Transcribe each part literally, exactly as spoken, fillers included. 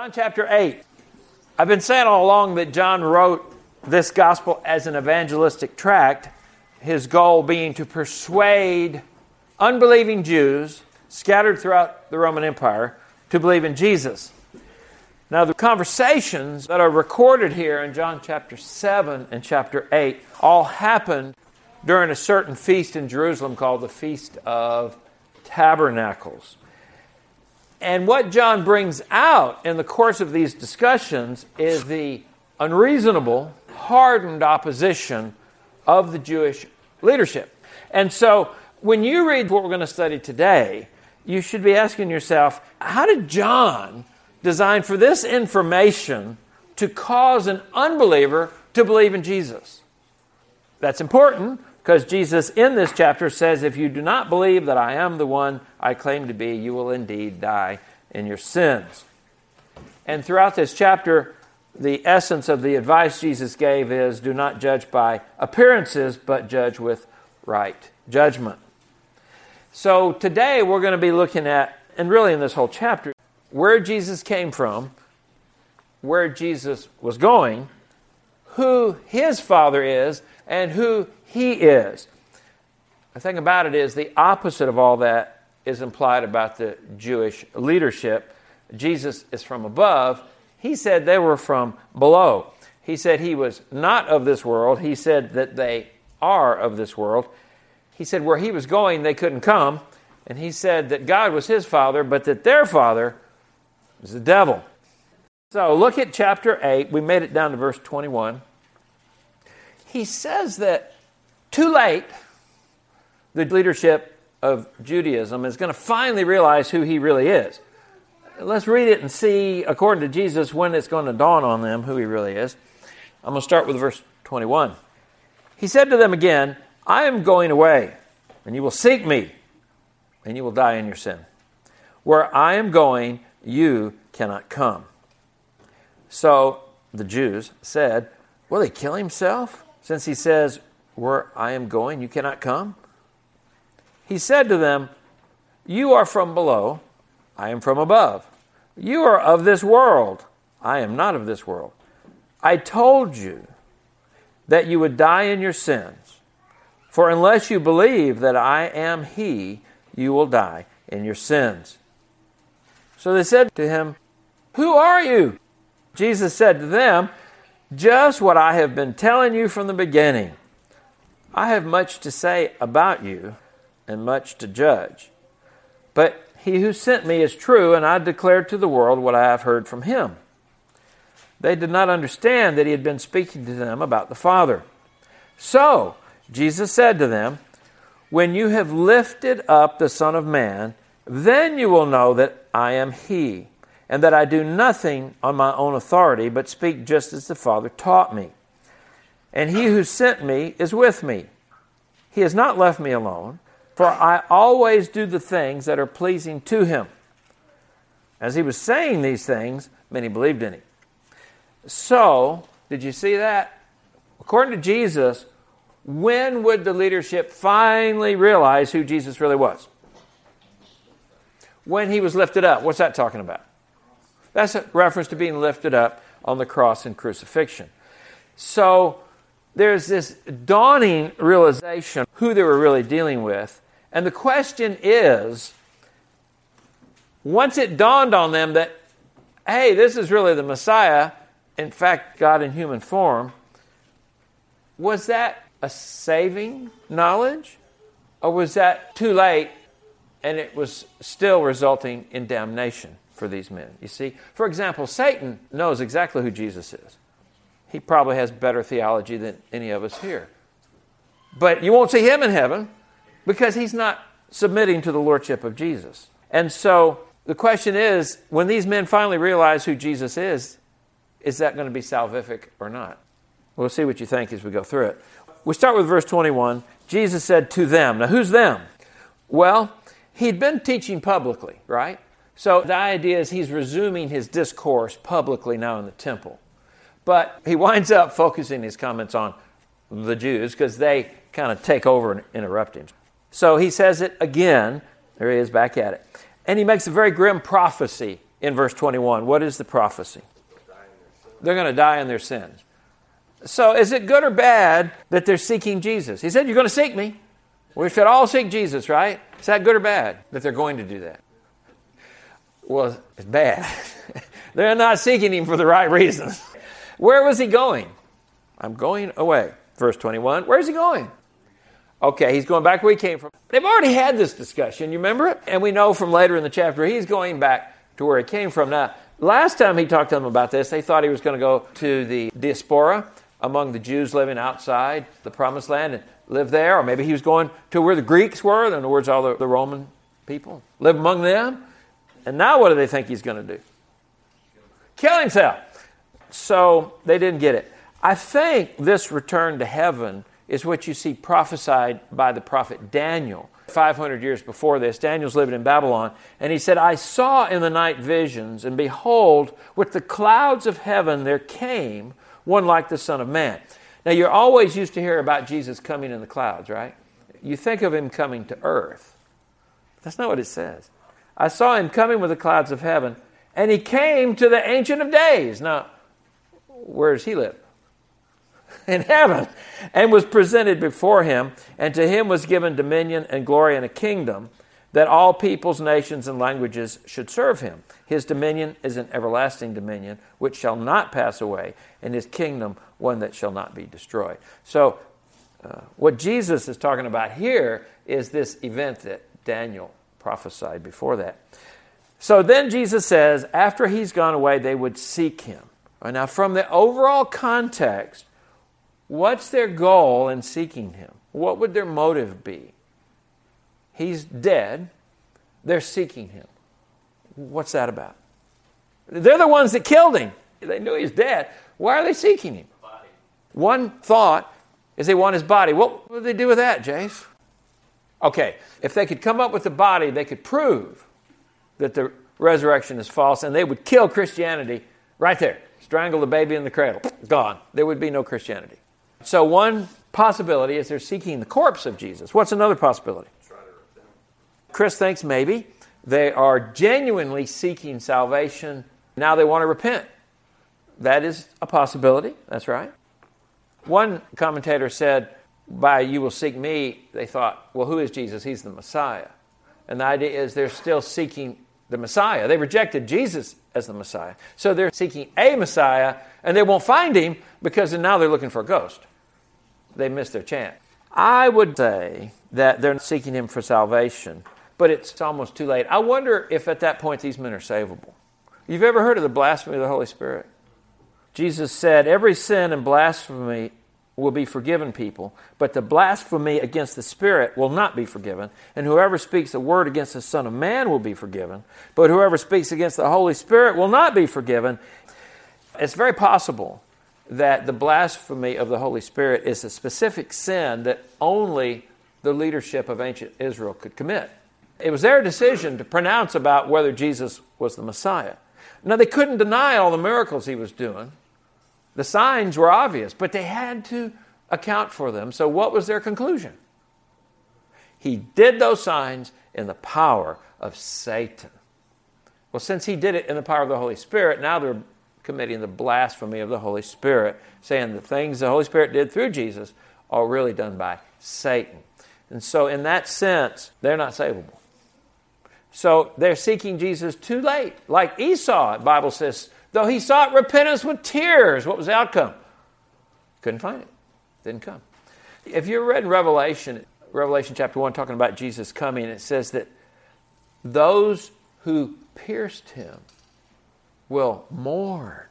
John chapter eight. I've been saying all along that John wrote this gospel as an evangelistic tract, his goal being to persuade unbelieving Jews scattered throughout the Roman Empire to believe in Jesus. Now, the conversations that are recorded here in John chapter seven and chapter eight all happened during a certain feast in Jerusalem called the Feast of Tabernacles. And what John brings out in the course of these discussions is the unreasonable, hardened opposition of the Jewish leadership. And so, when you read what we're going to study today, you should be asking yourself, how did John design for this information to cause an unbeliever to believe in Jesus? That's important because Jesus in this chapter says, if you do not believe that I am the one I claim to be, you will indeed die in your sins. And throughout this chapter, the essence of the advice Jesus gave is, do not judge by appearances, but judge with right judgment. So today we're going to be looking at, and really in this whole chapter, where Jesus came from, where Jesus was going, who his Father is, and who he is. The thing about it is the opposite of all that is implied about the Jewish leadership. Jesus is from above. He said they were from below. He said he was not of this world. He said that they are of this world. He said where he was going, they couldn't come. And he said that God was his father, but that their father was the devil. So look at chapter eight. We made it down to verse twenty-one. He says that too late, the leadership of Judaism is going to finally realize who he really is. Let's read it and see, according to Jesus, when it's going to dawn on them who he really is. I'm going to start with verse twenty-one. He said to them again, I am going away, and you will seek me, and you will die in your sin. Where I am going, you cannot come. So the Jews said, will he kill himself, since he says, where I am going, you cannot come? He said to them, you are from below, I am from above. You are of this world, I am not of this world. I told you that you would die in your sins, for unless you believe that I am he, you will die in your sins. So they said to him, who are you? Jesus said to them, just what I have been telling you from the beginning. I have much to say about you and much to judge. But he who sent me is true, and I declared to the world what I have heard from him. They did not understand that he had been speaking to them about the Father. So Jesus said to them, when you have lifted up the Son of Man, then you will know that I am he, and that I do nothing on my own authority, but speak just as the Father taught me. And he who sent me is with me. He has not left me alone, for I always do the things that are pleasing to him. As he was saying these things, many believed in him. So, did you see that? According to Jesus, when would the leadership finally realize who Jesus really was? When he was lifted up. What's that talking about? That's a reference to being lifted up on the cross and crucifixion. So, there's this dawning realization who they were really dealing with. And the question is, once it dawned on them that, hey, this is really the Messiah, in fact, God in human form, was that a saving knowledge? Or was that too late and it was still resulting in damnation for these men? You see, for example, Satan knows exactly who Jesus is. He probably has better theology than any of us here. But you won't see him in heaven because he's not submitting to the lordship of Jesus. And so the question is, when these men finally realize who Jesus is, is that going to be salvific or not? We'll see what you think as we go through it. We start with verse twenty-one. Jesus said to them. Now, who's them? Well, he'd been teaching publicly, right? So the idea is he's resuming his discourse publicly now in the temple. But he winds up focusing his comments on the Jews because they kind of take over and interrupt him. So he says it again. There he is back at it. And he makes a very grim prophecy in verse twenty-one. What is the prophecy? They're going to die in their sins. So is it good or bad that they're seeking Jesus? He said, you're going to seek me. We should all seek Jesus, right? Is that good or bad that they're going to do that? Well, it's bad. They're not seeking him for the right reasons. Where was he going? I'm going away. Verse twenty-one. Where's he going? Okay, he's going back where he came from. They've already had this discussion. You remember it? And we know from later in the chapter, he's going back to where he came from. Now, last time he talked to them about this, they thought he was going to go to the diaspora among the Jews living outside the promised land and live there. Or maybe he was going to where the Greeks were, in other words, all the, the Roman people. Live among them. And now what do they think he's going to do? Kill himself. So they didn't get it. I think this return to heaven is what you see prophesied by the prophet Daniel. five hundred years before this, Daniel's living in Babylon, and he said, I saw in the night visions, and behold, with the clouds of heaven there came one like the Son of Man. Now, you're always used to hear about Jesus coming in the clouds, right? You think of him coming to earth. That's not what it says. I saw him coming with the clouds of heaven, and he came to the Ancient of Days. Now, where does he live? In heaven, and was presented before him, and to him was given dominion and glory and a kingdom, that all peoples, nations, and languages should serve him. His dominion is an everlasting dominion, which shall not pass away, and his kingdom one that shall not be destroyed. So, uh, what Jesus is talking about here is this event that Daniel prophesied before that. So then Jesus says, after he's gone away, they would seek him. Right, now, from the overall context, what's their goal in seeking him? What would their motive be? He's dead. They're seeking him. What's that about? They're the ones that killed him. They knew he's dead. Why are they seeking him? Body. One thought is they want his body. What would they do with that, Jace? Okay, if they could come up with the body, they could prove that the resurrection is false, and they would kill Christianity right there. Strangle the baby in the cradle. Gone. There would be no Christianity. So one possibility is they're seeking the corpse of Jesus. What's another possibility? Chris thinks maybe they are genuinely seeking salvation. Now they want to repent. That is a possibility. That's right. One commentator said, by you will seek me, they thought, well, who is Jesus? He's the Messiah. And the idea is they're still seeking the Messiah. They rejected Jesus as the Messiah. So they're seeking a Messiah, and they won't find him because now they're looking for a ghost. They missed their chance. I would say that they're seeking him for salvation, but it's almost too late. I wonder if at that point these men are savable. You've ever heard of the blasphemy of the Holy Spirit? Jesus said, every sin and blasphemy will be forgiven people, but the blasphemy against the Spirit will not be forgiven. And whoever speaks a word against the Son of Man will be forgiven, but whoever speaks against the Holy Spirit will not be forgiven. It's very possible that the blasphemy of the Holy Spirit is a specific sin that only the leadership of ancient Israel could commit. It was their decision to pronounce about whether Jesus was the Messiah. Now, they couldn't deny all the miracles he was doing. The signs were obvious, but they had to account for them. So what was their conclusion? He did those signs in the power of Satan. Well, since he did it in the power of the Holy Spirit, now they're committing the blasphemy of the Holy Spirit, saying the things the Holy Spirit did through Jesus are really done by Satan. And so in that sense, they're not savable. So they're seeking Jesus too late. Like Esau, the Bible says, though he sought repentance with tears, what was the outcome? Couldn't find it. Didn't come. If you read Revelation, Revelation chapter one, talking about Jesus coming, it says that those who pierced him will mourn.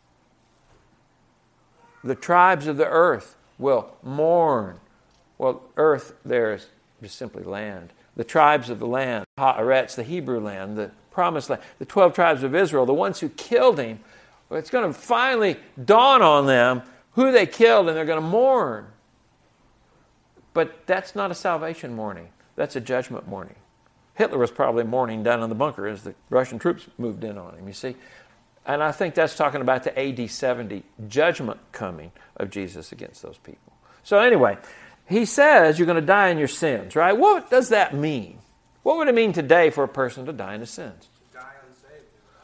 The tribes of the earth will mourn. Well, earth there is just simply land. The tribes of the land, Haaretz, the Hebrew land, the promised land, the twelve tribes of Israel, the ones who killed him, well, it's going to finally dawn on them who they killed, and they're going to mourn. But that's not a salvation mourning. That's a judgment mourning. Hitler was probably mourning down in the bunker as the Russian troops moved in on him, you see. And I think that's talking about the A D seventy judgment coming of Jesus against those people. So anyway, he says you're going to die in your sins, right? What does that mean? What would it mean today for a person to die in his sins? Die unsaved.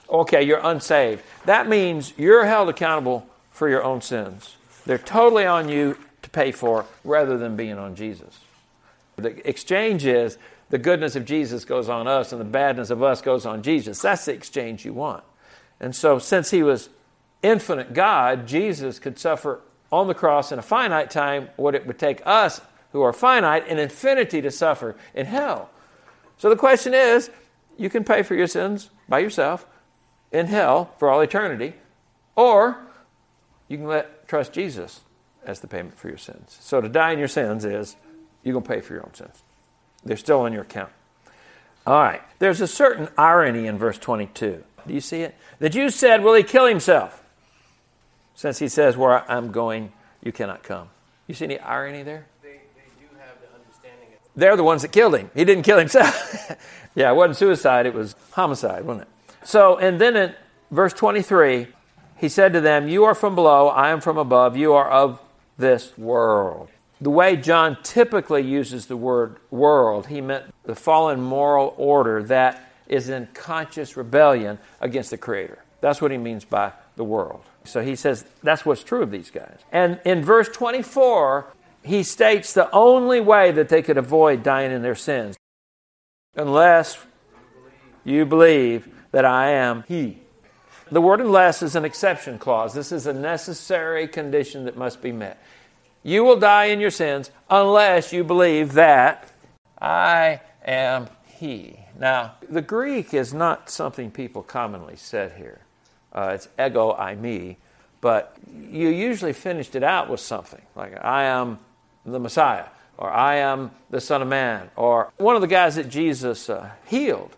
Okay, you're unsaved. That means you're held accountable for your own sins. They're totally on you to pay for rather than being on Jesus. The exchange is the goodness of Jesus goes on us and the badness of us goes on Jesus. That's the exchange you want. And so since he was infinite God, Jesus could suffer on the cross in a finite time what it would take us who are finite in infinity to suffer in hell. So the question is, you can pay for your sins by yourself in hell for all eternity, or you can let trust Jesus as the payment for your sins. So to die in your sins is you're going to pay for your own sins. They're still on your account. All right. There's a certain irony in verse twenty-two. Do you see it? The Jews said, will he kill himself? Since he says, where I'm going, you cannot come. You see any irony there? They, they do have the understanding. Of- They're the ones that killed him. He didn't kill himself. Yeah, it wasn't suicide. It was homicide, wasn't it? So, and then in verse twenty-three, he said to them, you are from below, I am from above, you are of this world. The way John typically uses the word world, he meant the fallen moral order that is in conscious rebellion against the Creator. That's what he means by the world. So he says that's what's true of these guys. And in verse twenty-four, he states the only way that they could avoid dying in their sins, unless you believe that I am He. The word unless is an exception clause. This is a necessary condition that must be met. You will die in your sins unless you believe that I am He. Now, the Greek is not something people commonly said here. Uh, it's ego eimi, but you usually finished it out with something like I am the Messiah, or I am the Son of Man, or one of the guys that Jesus uh, healed.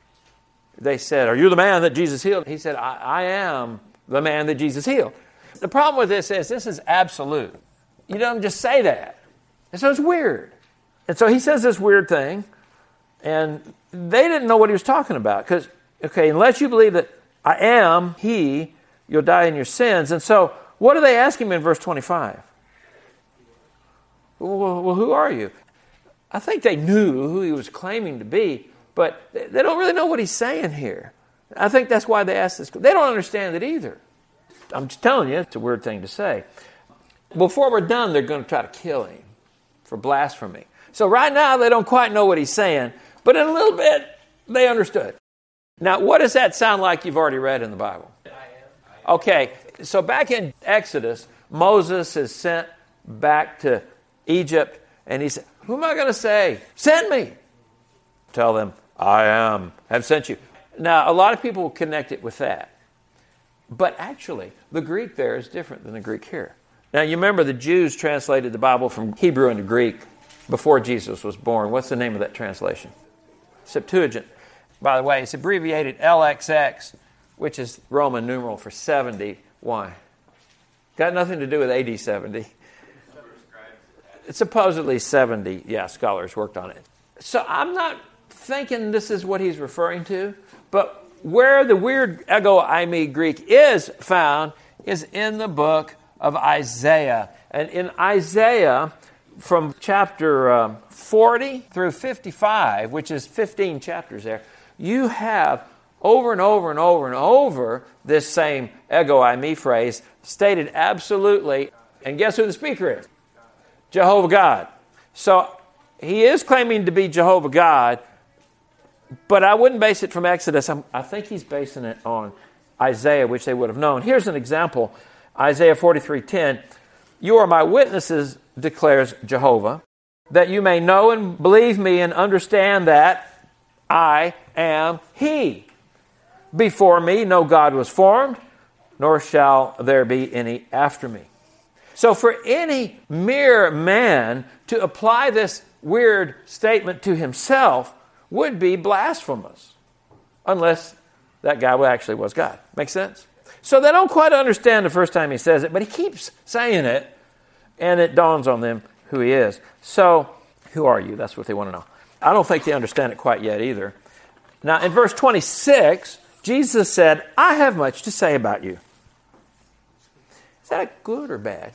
They said, are you the man that Jesus healed? He said, I, I am the man that Jesus healed. The problem with this is this is absolute. You don't just say that. And so it's weird. And so he says this weird thing, and they didn't know what he was talking about. Because, okay, unless you believe that I am He, you'll die in your sins. And so what do they ask him in verse twenty-five? Well, well, who are you? I think they knew who he was claiming to be, but they don't really know what he's saying here. I think that's why they asked this. They don't understand it either. I'm just telling you, it's a weird thing to say. Before we're done, they're going to try to kill him for blasphemy. So right now, they don't quite know what he's saying, but in a little bit, they understood. Now, what does that sound like you've already read in the Bible? I am. I am. Okay, so back in Exodus, Moses is sent back to Egypt, and he said, who am I going to say? Send me. Tell them, I am, have sent you. Now, a lot of people will connect it with that. But actually, the Greek there is different than the Greek here. Now, you remember the Jews translated the Bible from Hebrew into Greek before Jesus was born. What's the name of that translation? Septuagint. By the way, it's abbreviated L X X, which is Roman numeral for seventy. Why? Got nothing to do with A D seventy. It's supposedly seventy. Yeah, scholars worked on it. So I'm not thinking this is what he's referring to, but where the weird ego eimi Greek is found is in the book of Isaiah. And in Isaiah, from chapter um, forty through fifty-five, which is fifteen chapters there, you have over and over and over and over this same ego eimi phrase stated absolutely. And guess who the speaker is? Jehovah God. So he is claiming to be Jehovah God, but I wouldn't base it from Exodus. I'm, I think he's basing it on Isaiah, which they would have known. Here's an example. Isaiah forty-three ten. You are my witnesses, declares Jehovah, that you may know and believe me and understand that I am He. Before me no God was formed, nor shall there be any after me. So for any mere man to apply this weird statement to himself would be blasphemous, unless that guy actually was God. Make sense? So they don't quite understand the first time he says it, but he keeps saying it, and it dawns on them who he is. So, who are you? That's what they want to know. I don't think they understand it quite yet either. Now, in verse twenty-six, Jesus said, I have much to say about you. Is that good or bad?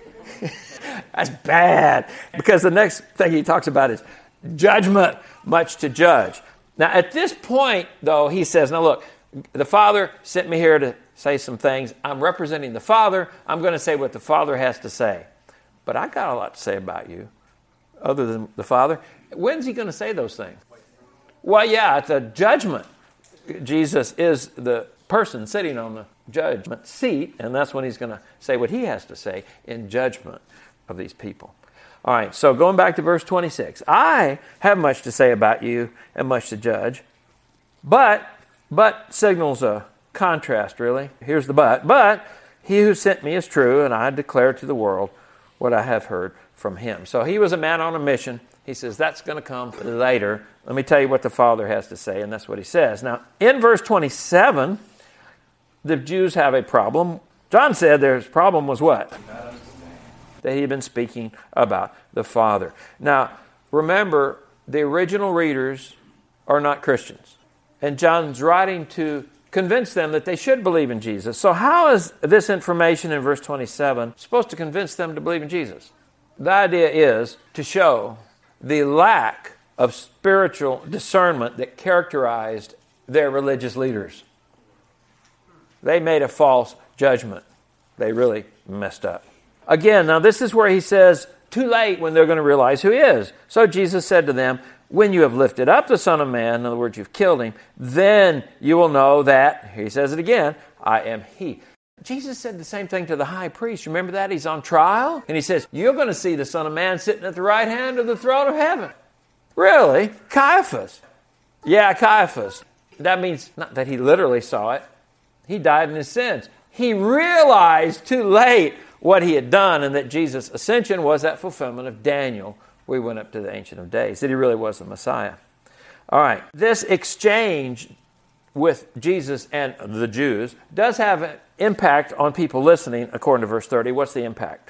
That's bad, because the next thing he talks about is judgment, much to judge. Now, at this point, though, he says, now look, The Father sent me here to say some things. I'm representing the Father. I'm going to say what the Father has to say. But I got a lot to say about you, other than the Father. When's he going to say those things? Well, yeah, at the judgment. Jesus is the person sitting on the judgment seat, and that's when he's going to say what he has to say in judgment of these people. All right, so going back to verse twenty-six. I have much to say about you and much to judge, but, but signals a contrast, really. Here's the but. But he who sent me is true, and I declare to the world what I have heard from him. So he was a man on a mission. He says, that's going to come later. Let me tell you what the Father has to say, and that's what he says. Now, in verse twenty-seven, the Jews have a problem. John said their problem was what? That he had been speaking about the Father. Now, remember, the original readers are not Christians. And John's writing to convince them that they should believe in Jesus. So how is this information in verse twenty-seven supposed to convince them to believe in Jesus? The idea is to show the lack of spiritual discernment that characterized their religious leaders. They made a false judgment. They really messed up. Again, now this is where he says, too late when they're going to realize who he is. So Jesus said to them, when you have lifted up the Son of Man, in other words, you've killed him, then you will know that, he says it again, I am he. Jesus said the same thing to the high priest. Remember that? He's on trial. And he says, you're going to see the Son of Man sitting at the right hand of the throne of heaven. Really? Caiaphas. Yeah, Caiaphas. That means not that he literally saw it. He died in his sins. He realized too late what he had done, and that Jesus' ascension was that fulfillment of Daniel. We went up to the Ancient of Days, that he really was the Messiah. All right. This exchange with Jesus and the Jews does have an impact on people listening, according to verse thirty. What's the impact?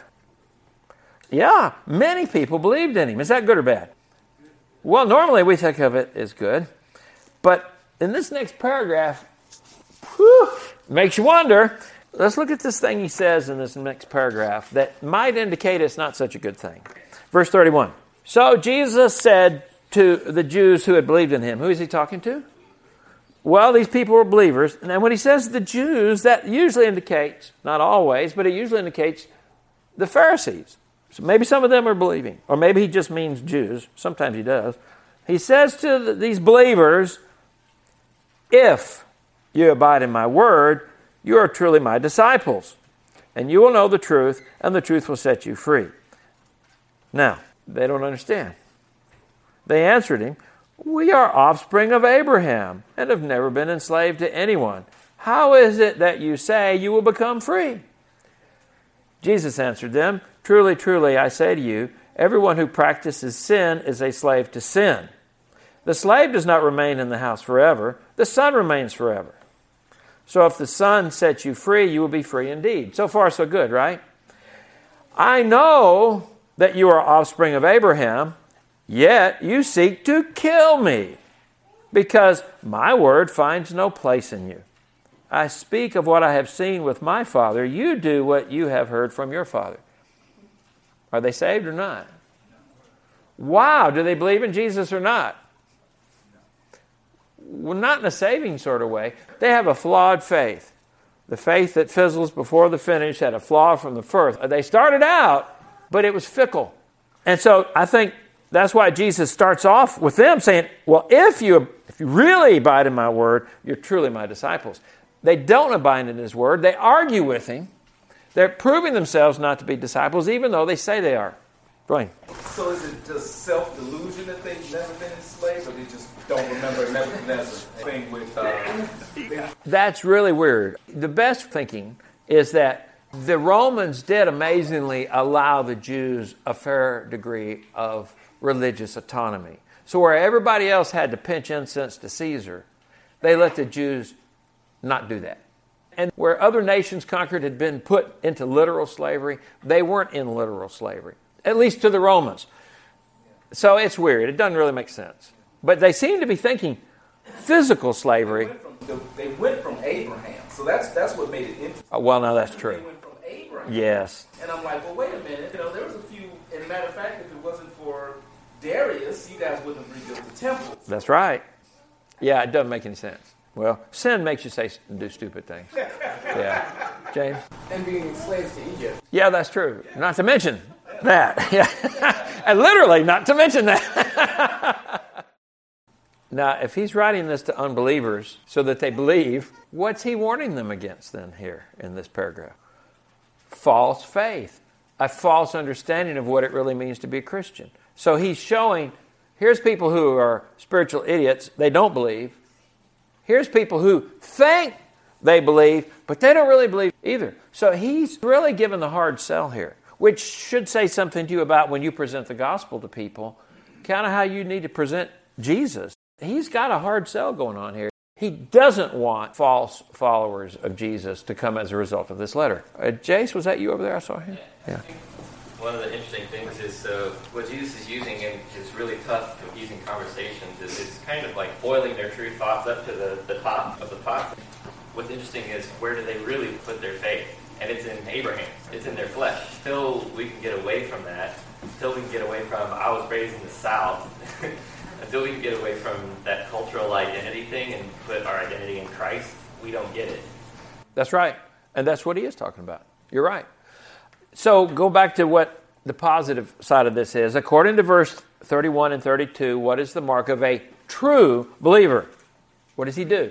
Yeah, many people believed in him. Is that good or bad? Well, normally we think of it as good. But in this next paragraph, whew, makes you wonder. Let's look at this thing he says in this next paragraph that might indicate it's not such a good thing. Verse thirty-one. So Jesus said to the Jews who had believed in him. Who is he talking to? Well, these people were believers. And when he says the Jews, that usually indicates, not always, but it usually indicates the Pharisees. So maybe some of them are believing. Or maybe he just means Jews. Sometimes he does. He says to the, these believers, if you abide in my word, you are truly my disciples. And you will know the truth, and the truth will set you free. Now, they don't understand. They answered him, we are offspring of Abraham and have never been enslaved to anyone. How is it that you say you will become free? Jesus answered them, truly, truly, I say to you, everyone who practices sin is a slave to sin. The slave does not remain in the house forever. The son remains forever. So if the Son sets you free, you will be free indeed. So far, so good, right? I know that you are offspring of Abraham, yet you seek to kill me, because my word finds no place in you. I speak of what I have seen with my father. You do what you have heard from your father. Are they saved or not? Wow, do they believe in Jesus or not? Well, not in a saving sort of way. They have a flawed faith. The faith that fizzles before the finish had a flaw from the first. They started out, but it was fickle. And so I think that's why Jesus starts off with them saying, well, if you, if you really abide in my word, you're truly my disciples. They don't abide in his word. They argue with him. They're proving themselves not to be disciples, even though they say they are. Brian. So is it just self-delusion that they've never been enslaved, or they just don't remember Nebuchadnezzar thing with... Uh, That's really weird. The best thinking is that the Romans did amazingly allow the Jews a fair degree of religious autonomy. So where everybody else had to pinch incense to Caesar, they let the Jews not do that. And where other nations conquered had been put into literal slavery, they weren't in literal slavery, at least to the Romans. So it's weird. It doesn't really make sense. But they seem to be thinking physical slavery. They went from, they went from Abraham, so that's that's what made it interesting. Oh, well, no, that's true. They went from Abraham. Yes. And I'm like, well, wait a minute. You know, there was a few. And a matter of fact, if it wasn't for Darius, you guys wouldn't have rebuilt the temple. That's right. Yeah, it doesn't make any sense. Well, sin makes you say and do stupid things. Yeah. James? And being slaves to Egypt. Yeah, that's true. Not to mention that. Yeah. And literally, not to mention that. Now, if he's writing this to unbelievers so that they believe, what's he warning them against then here in this paragraph? False faith. A false understanding of what it really means to be a Christian. So he's showing, here's people who are spiritual idiots. They don't believe. Here's people who think they believe, but they don't really believe either. So he's really given the hard sell here, which should say something to you about when you present the gospel to people, kind of how you need to present Jesus. He's got a hard sell going on here. He doesn't want false followers of Jesus to come as a result of this letter. Uh, Jace, was that you over there? I saw him. Yeah. yeah. One of the interesting things is uh, what Jesus is using in his really tough, confusing conversations is it's kind of like boiling their true thoughts up to the, the top of the pot. What's interesting is where do they really put their faith? And it's in Abraham. It's in their flesh. Until we can get away from that, until we can get away from, I was raised in the South, until we can get away from that cultural identity thing and put our identity in Christ, we don't get it. That's right. And that's what he is talking about. You're right. So go back to what the positive side of this is. According to verse thirty-one and thirty-two, what is the mark of a true believer? What does he do?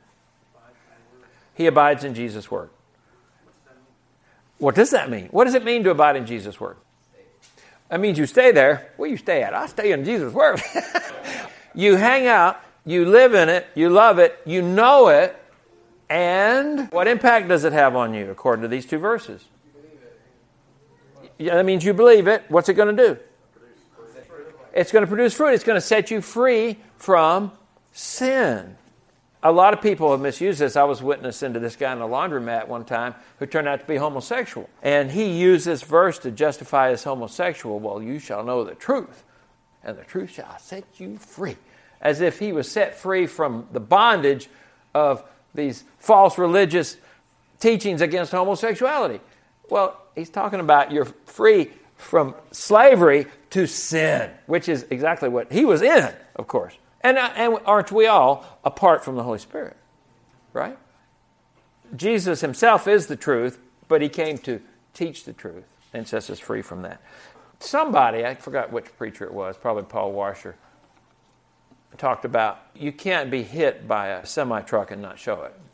He abides in Jesus' word. What does that mean? What does it mean to abide in Jesus' word? That means you stay there. Where you stay at? I stay in Jesus' word. You hang out, you live in it, you love it, you know it, and what impact does it have on you, according to these two verses? Yeah, that means you believe it. What's it going to do? It's going to produce fruit. It's going to set you free from sin. A lot of people have misused this. I was witnessing to this guy in a laundromat one time who turned out to be homosexual. And he used this verse to justify his homosexual. Well, you shall know the truth, and the truth shall set you free. As if he was set free from the bondage of these false religious teachings against homosexuality. Well, he's talking about you're free from slavery to sin, which is exactly what he was in, of course. And, and aren't we all apart from the Holy Spirit? Right? Jesus himself is the truth, but he came to teach the truth and sets us free from that. Somebody, I forgot which preacher it was, probably Paul Washer, talked about you can't be hit by a semi-truck and not show it.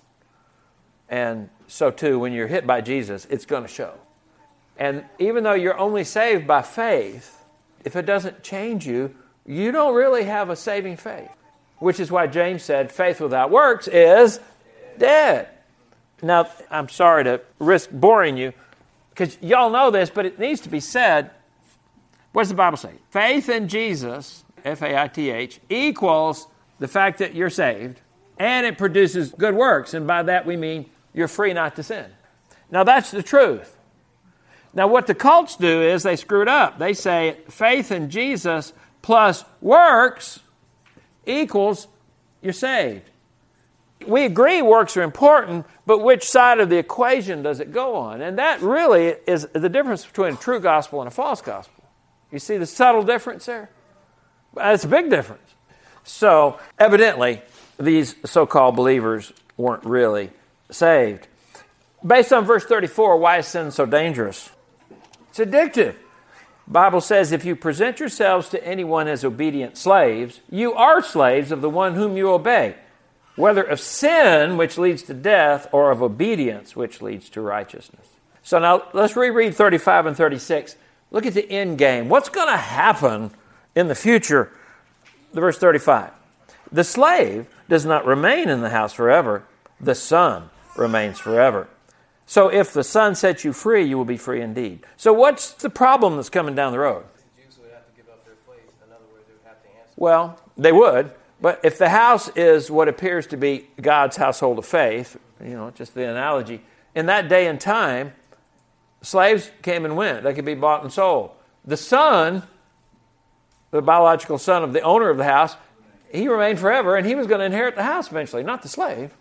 And so too, when you're hit by Jesus, it's going to show. And even though you're only saved by faith, if it doesn't change you, you don't really have a saving faith. Which is why James said, faith without works is dead. Now, I'm sorry to risk boring you, because y'all know this, but it needs to be said. What does the Bible say? Faith in Jesus, F A I T H, equals the fact that you're saved, and it produces good works. And by that we mean you're free not to sin. Now, that's the truth. Now, what the cults do is they screw it up. They say faith in Jesus plus works equals you're saved. We agree works are important, but which side of the equation does it go on? And that really is the difference between a true gospel and a false gospel. You see the subtle difference there? It's a big difference. So, evidently, these so-called believers weren't really saved. Based on verse thirty-four, why is sin so dangerous? It's addictive. The Bible says, if you present yourselves to anyone as obedient slaves, you are slaves of the one whom you obey, whether of sin, which leads to death, or of obedience, which leads to righteousness. So now let's reread thirty-five and thirty-six. Look at the end game. What's going to happen in the future? The verse thirty-five. The slave does not remain in the house forever. The son remains forever. So if the Son sets you free, you will be free indeed. So what's the problem that's coming down the road? The Jews would have to give up their place. In other words, they would have to answer. Well, they would. But if the house is what appears to be God's household of faith, you know, just the analogy, in that day and time, slaves came and went. They could be bought and sold. The son, the biological son of the owner of the house, he remained forever, and he was going to inherit the house eventually, not the slave.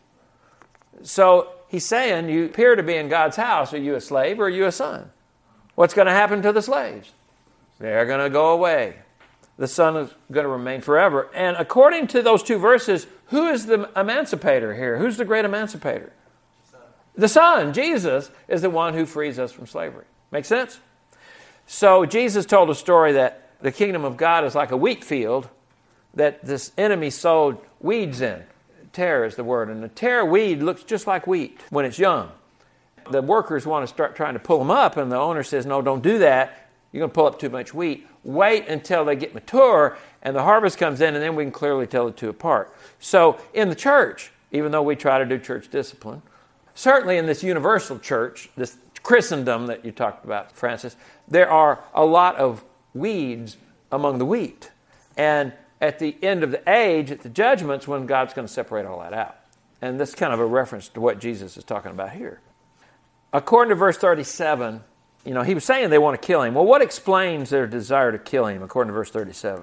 So he's saying, you appear to be in God's house. Are you a slave or are you a son? What's going to happen to the slaves? They're going to go away. The son is going to remain forever. And according to those two verses, Who is the emancipator here? Who's the great emancipator? The Son. Jesus is the one who frees us from slavery. Make sense? So Jesus told a story that the kingdom of God is like a wheat field that this enemy sowed weeds in. Tare is the word. And the tare weed looks just like wheat when it's young. The workers want to start trying to pull them up, and the owner says, no, don't do that. You're going to pull up too much wheat. Wait until they get mature, and the harvest comes in, and then we can clearly tell the two apart. So in the church, even though we try to do church discipline, certainly in this universal church, this Christendom that you talked about, Francis, there are a lot of weeds among the wheat. And at the end of the age, at the judgments, when God's going to separate all that out. And this is kind of a reference to what Jesus is talking about here. According to verse thirty-seven, you know, he was saying they want to kill him. Well, what explains their desire to kill him, according to verse thirty-seven?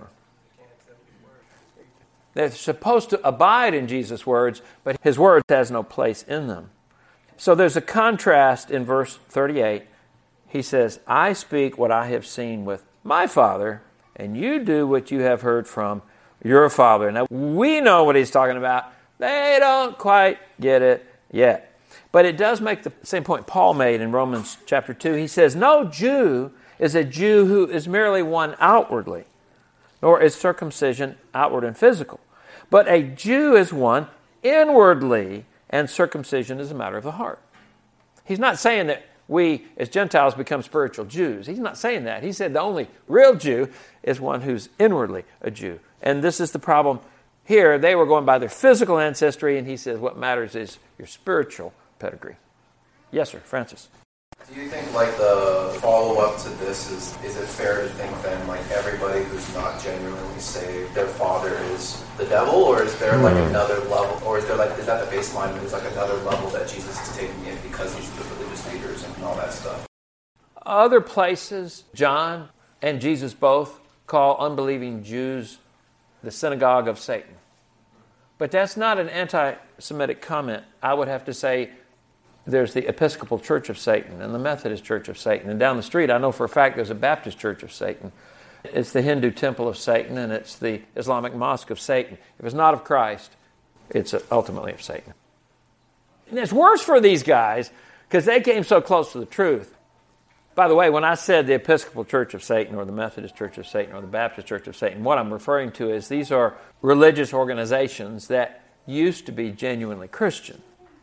They're supposed to abide in Jesus' words, but his word has no place in them. So there's a contrast in verse thirty-eight. He says, I speak what I have seen with my Father, and you do what you have heard from your father. Now, we know what he's talking about. They don't quite get it yet. But it does make the same point Paul made in Romans chapter two. He says, no Jew is a Jew who is merely one outwardly, nor is circumcision outward and physical. But a Jew is one inwardly, and circumcision is a matter of the heart. He's not saying that we as Gentiles become spiritual Jews. He's not saying that. He said the only real Jew is one who's inwardly a Jew. And this is the problem here. They were going by their physical ancestry, and he says what matters is your spiritual pedigree. Yes, sir. Francis. Do you think, like, the follow-up to this is, is it fair to think then, like, everybody who's not genuinely saved, their father is the devil, or is there, like, mm. another level, or is there, like, is that the baseline, and there's, like, another level that Jesus is taking in because he's the religious leaders and all that stuff? Other places, John and Jesus both call unbelieving Jews the synagogue of Satan. But that's not an anti-Semitic comment. I would have to say there's the Episcopal Church of Satan and the Methodist Church of Satan. And down the street, I know for a fact there's a Baptist Church of Satan. It's the Hindu Temple of Satan, and it's the Islamic Mosque of Satan. If it's not of Christ, it's ultimately of Satan. And it's worse for these guys because they came so close to the truth. By the way, when I said the Episcopal Church of Satan or the Methodist Church of Satan or the Baptist Church of Satan, what I'm referring to is these are religious organizations that used to be genuinely Christian.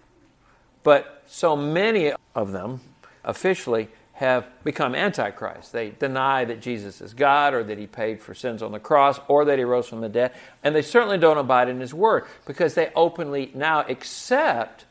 But so many of them officially have become antichrist. They deny that Jesus is God or that he paid for sins on the cross or that he rose from the dead. And they certainly don't abide in his word because they openly now accept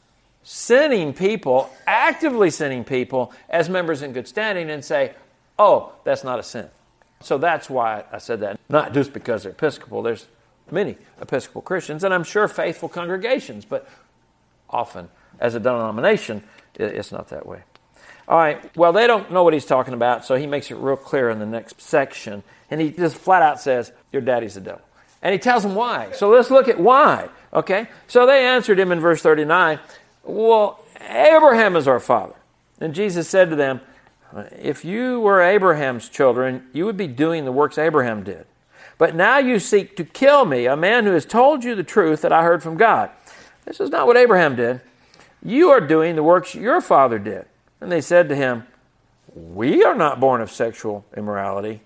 sinning people, actively sinning people, as members in good standing and say, oh, that's not a sin. So that's why I said that. Not just because they're Episcopal. There's many Episcopal Christians, and I'm sure faithful congregations, but often as a denomination, it's not that way. All right, well, they don't know what he's talking about, so he makes it real clear in the next section. And he just flat out says, your daddy's the devil. And he tells them why. So let's look at why, okay? So they answered him in verse thirty-nine, well, Abraham is our father. And Jesus said to them, if you were Abraham's children, you would be doing the works Abraham did. But now you seek to kill me, a man who has told you the truth that I heard from God. This is not what Abraham did. You are doing the works your father did. And they said to him, we are not born of sexual immorality.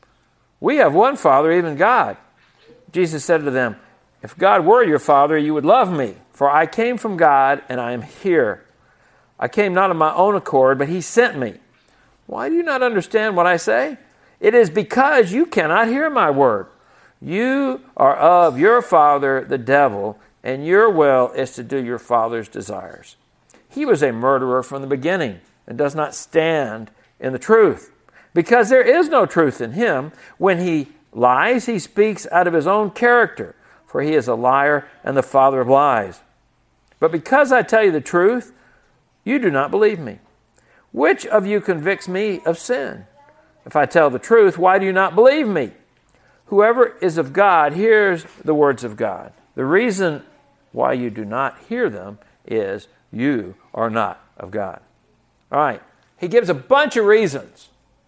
We have one Father, even God. Jesus said to them, if God were your Father, you would love me, for I came from God and I am here. I came not of my own accord, but he sent me. Why do you not understand what I say? It is because you cannot hear my word. You are of your father, the devil, and your will is to do your father's desires. He was a murderer from the beginning and does not stand in the truth, because there is no truth in him. When he lies, he speaks out of his own character, for he is a liar and the father of lies. But because I tell you the truth, you do not believe me. Which of you convicts me of sin? If I tell the truth, why do you not believe me? Whoever is of God hears the words of God. The reason why you do not hear them is you are not of God. All right. He gives a bunch of reasons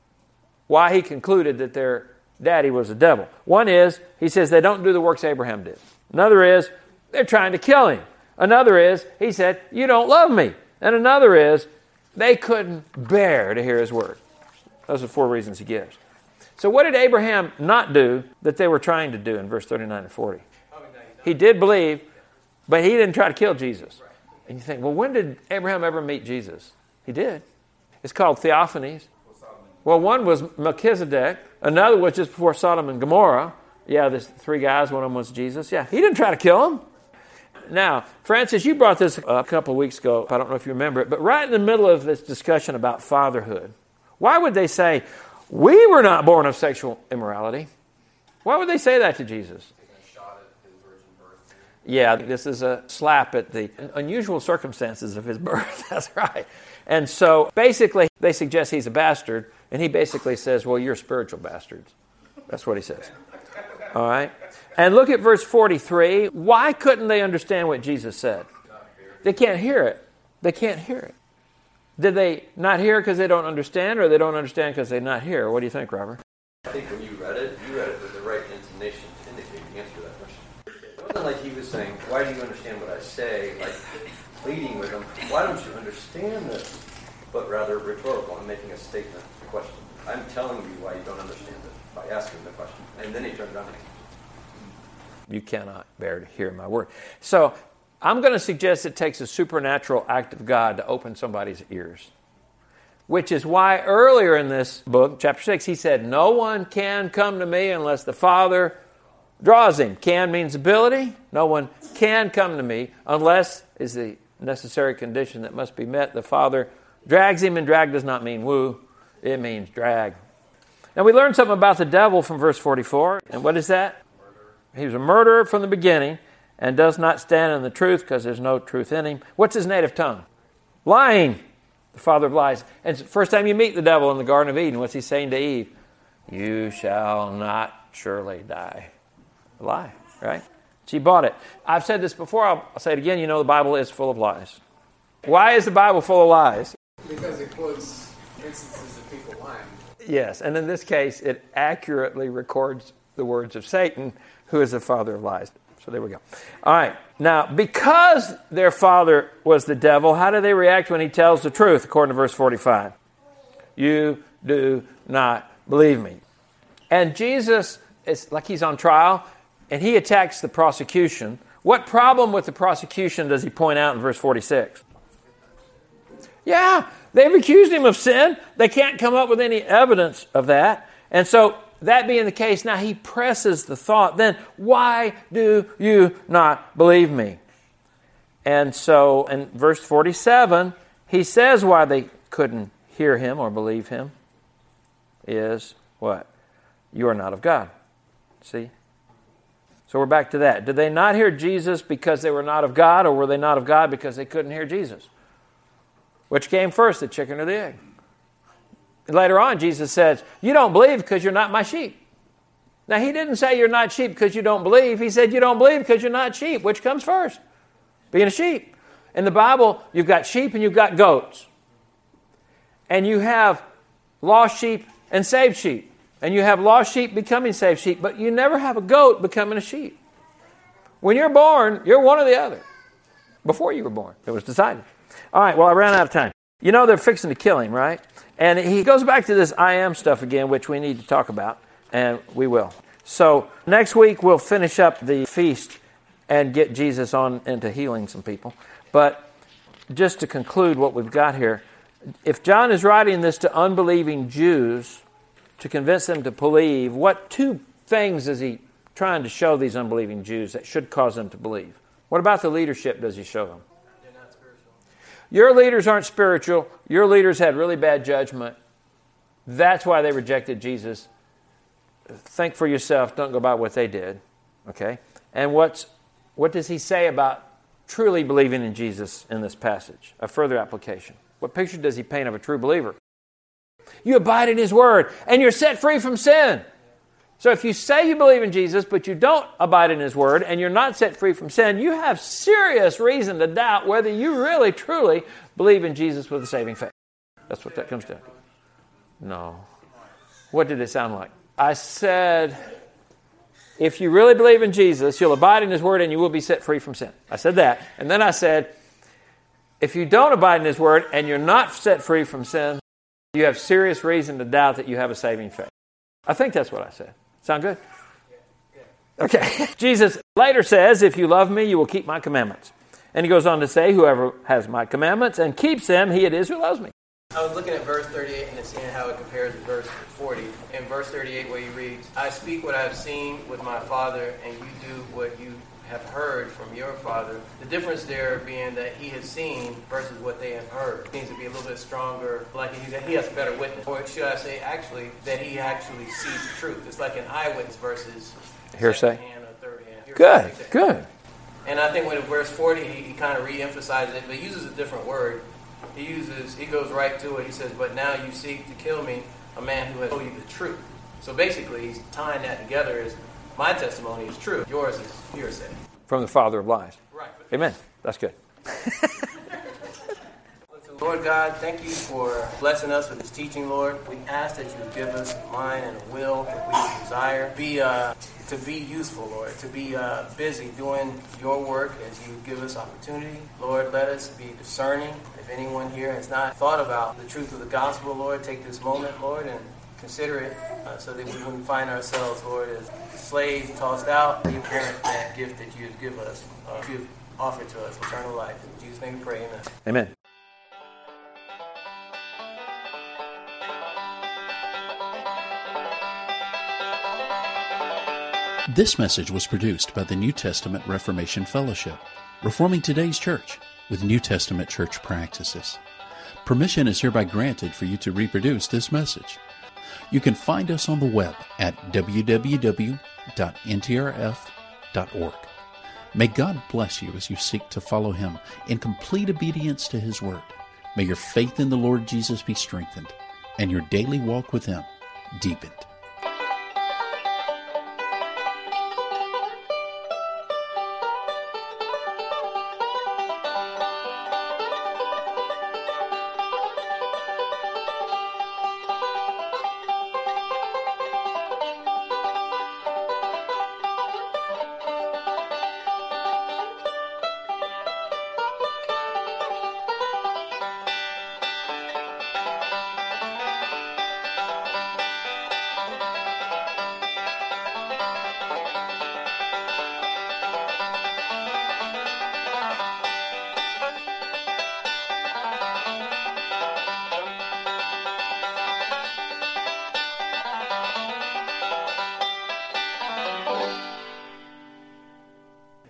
why he concluded that their daddy was the devil. One is, he says they don't do the works Abraham did. Another is, they're trying to kill him. Another is, he said, you don't love me. And another is, they couldn't bear to hear his word. Those are four reasons he gives. So what did Abraham not do that they were trying to do in verse thirty-nine and forty? He did believe, but he didn't try to kill Jesus. And you think, well, when did Abraham ever meet Jesus? He did. It's called theophanies. Well, one was Melchizedek. Another was just before Sodom and Gomorrah. Yeah, there's three guys. One of them was Jesus. Yeah, he didn't try to kill him. Now, Francis, you brought this up a couple of weeks ago. I don't know if you remember it, but right in the middle of this discussion about fatherhood, why would they say, we were not born of sexual immorality? Why would they say that to Jesus? Yeah, this is a slap at the unusual circumstances of his birth. That's right. And so basically they suggest he's a bastard, and he basically says, well, you're spiritual bastards. That's what he says. All right? And look at verse forty-three. Why couldn't they understand what Jesus said? They can't hear it. They can't hear it. Did they not hear because they don't understand, or they don't understand because they not hear? What do you think, Robert? I think when you read it, you read it with the right intonation to indicate the answer to that question. It wasn't like he was saying, why do you understand what I say? Like pleading with him, why don't you understand this? But rather rhetorical and making a statement, a question. I'm telling you why you don't understand it by asking the question. And then he turned around and answered. You cannot bear to hear my word. So I'm going to suggest it takes a supernatural act of God to open somebody's ears. Which is why earlier in this book, chapter six, he said, no one can come to me unless the Father draws him. Can means ability. No one can come to me unless is the necessary condition that must be met. The Father drags him, and drag does not mean woo. It means drag. Now we learned something about the devil from verse forty-four. And what is that? He was a murderer from the beginning and does not stand in the truth because there's no truth in him. What's his native tongue? Lying. The father of lies. And first time you meet the devil in the Garden of Eden, what's he saying to Eve? You shall not surely die. A lie, right? She bought it. I've said this before. I'll say it again. You know the Bible is full of lies. Why is the Bible full of lies? Because it quotes instances of people lying. Yes, and in this case, it accurately records the words of Satan, who is the father of lies. So there we go. All right. Now, because their father was the devil, how do they react when he tells the truth, according to verse forty-five? You do not believe me. And Jesus, it's like he's on trial, and he attacks the prosecution. What problem with the prosecution does he point out in verse forty-six? Yeah, they've accused him of sin. They can't come up with any evidence of that. And so, that being the case, now he presses the thought, then why do you not believe me? And so in verse forty-seven, he says why they couldn't hear him or believe him is what? You are not of God. See? So we're back to that. Did they not hear Jesus because they were not of God, or were they not of God because they couldn't hear Jesus? Which came first, the chicken or the egg? Later on, Jesus says, you don't believe because you're not my sheep. Now, he didn't say you're not sheep because you don't believe. He said you don't believe because you're not sheep. Which comes first? Being a sheep. In the Bible, you've got sheep and you've got goats. And you have lost sheep and saved sheep. And you have lost sheep becoming saved sheep. But you never have a goat becoming a sheep. When you're born, you're one or the other. Before you were born, it was decided. All right, well, I ran out of time. You know they're fixing to kill him, right? And he goes back to this I am stuff again, which we need to talk about, and we will. So next week we'll finish up the feast and get Jesus on into healing some people. But just to conclude what we've got here, if John is writing this to unbelieving Jews to convince them to believe, what two things is he trying to show these unbelieving Jews that should cause them to believe? What about the leadership does he show them? Your leaders aren't spiritual. Your leaders had really bad judgment. That's why they rejected Jesus. Think for yourself. Don't go by what they did. Okay? And what's what does he say about truly believing in Jesus in this passage? A further application. What picture does he paint of a true believer? You abide in his word, and you're set free from sin. So if you say you believe in Jesus, but you don't abide in his word, and you're not set free from sin, you have serious reason to doubt whether you really, truly believe in Jesus with a saving faith. That's what that comes down to. No. What did it sound like? I said, if you really believe in Jesus, you'll abide in His Word and you will be set free from sin. I said that. And then I said, if you don't abide in His Word and you're not set free from sin, you have serious reason to doubt that you have a saving faith. I think that's what I said. Sound good? Okay. Jesus later says, if you love me, you will keep my commandments. And he goes on to say, whoever has my commandments and keeps them, he it is who loves me. I was looking at verse thirty-eight and seeing how it compares to verse forty. In verse thirty-eight where he reads, I speak what I have seen with my Father, and you do what you have heard from your father. The difference there being that he has seen versus what they have heard. It needs to be a little bit stronger, like he, he has a better witness. Or should I say, actually, that he actually sees the truth. It's like an eyewitness versus hearsay. Hand or third hand. Hearsay. Good, good. And I think when in verse forty, he, he kind of re-emphasizes it, but he uses a different word. He uses, he goes right to it. He says, but now you seek to kill me, a man who has told you the truth. So basically, he's tying that together as my testimony is true. Yours is hearsay. From the father of lies. Right. Amen. That's good. Lord God, thank you for blessing us with this teaching, Lord. We ask that you give us a mind and a will that we desire. Be uh, to be useful, Lord, to be uh, busy doing your work as you give us opportunity. Lord, let us be discerning. If anyone here has not thought about the truth of the gospel, Lord, take this moment, Lord, and consider it uh, so that we wouldn't find ourselves, Lord, as slaves tossed out. You grant that gift that you have given us, uh, you've offered to us, eternal life. In Jesus' name we pray, amen. Amen. This message was produced by the New Testament Reformation Fellowship, reforming today's church with New Testament church practices. Permission is hereby granted for you to reproduce this message. You can find us on the web at w w w dot n t r f dot org. May God bless you as you seek to follow Him in complete obedience to His Word. May your faith in the Lord Jesus be strengthened and your daily walk with Him deepened.